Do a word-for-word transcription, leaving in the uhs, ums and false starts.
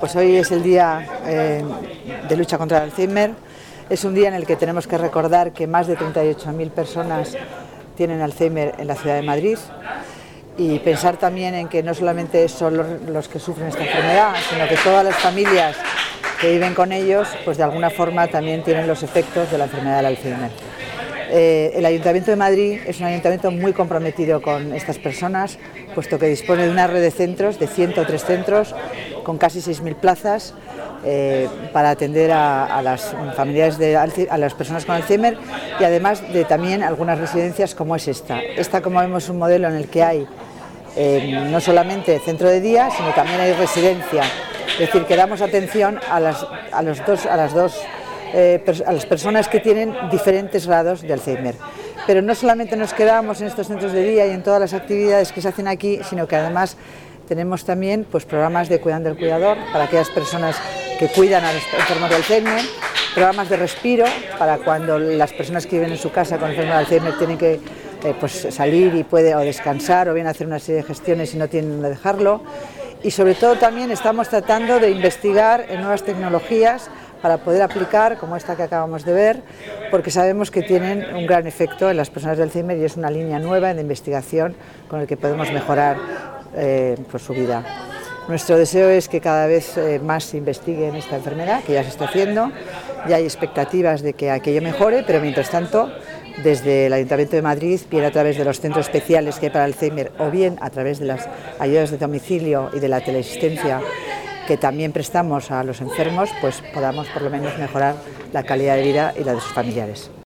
Pues hoy es el día eh, de lucha contra el Alzheimer. Es un día en el que tenemos que recordar que más de treinta y ocho mil personas tienen Alzheimer en la ciudad de Madrid, y pensar también en que no solamente son los, los que sufren esta enfermedad, sino que todas las familias que viven con ellos, pues de alguna forma también tienen los efectos de la enfermedad del Alzheimer. Eh, el Ayuntamiento de Madrid es un ayuntamiento muy comprometido con estas personas, puesto que dispone de una red de centros, de ciento tres centros, con casi seis mil plazas, eh, para atender a, a las familiares de a las personas con Alzheimer, y además de también algunas residencias como es esta. Esta, como vemos, es un modelo en el que hay eh, no solamente centro de día, sino también hay residencia. Es decir, que damos atención a las, a los dos, a las dos Eh, a las personas que tienen diferentes grados de Alzheimer. Pero no solamente nos quedamos en estos centros de día y en todas las actividades que se hacen aquí, sino que además tenemos también pues, programas de Cuidando del Cuidador para aquellas personas que cuidan a los enfermos de Alzheimer, programas de respiro para cuando las personas que viven en su casa con enfermos de Alzheimer tienen que eh, pues, salir y puede o descansar o bien hacer una serie de gestiones y no tienen donde dejarlo. Y sobre todo también estamos tratando de investigar en nuevas tecnologías para poder aplicar, como esta que acabamos de ver, porque sabemos que tienen un gran efecto en las personas de Alzheimer y es una línea nueva de investigación con la que podemos mejorar eh, pues su vida. Nuestro deseo es que cada vez eh, más se investigue en esta enfermedad, que ya se está haciendo, ya hay expectativas de que aquello mejore, pero mientras tanto, desde el Ayuntamiento de Madrid, bien a través de los centros especiales que hay para Alzheimer o bien a través de las ayudas de domicilio y de la teleasistencia que también prestamos a los enfermos, pues podamos por lo menos mejorar la calidad de vida y la de sus familiares.